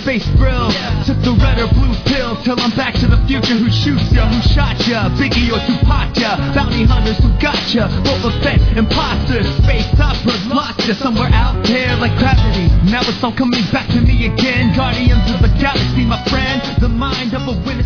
space thrill. Took the red or blue pill till I'm back to the future. Who shoots ya? Who shot ya? Biggie or Tupac ya? Bounty hunters who got ya? Boba Fett, imposters, space operas, lost ya somewhere out there like gravity. Now it's all coming back to me again. Guardians of the galaxy, my friend. The mind of a winner.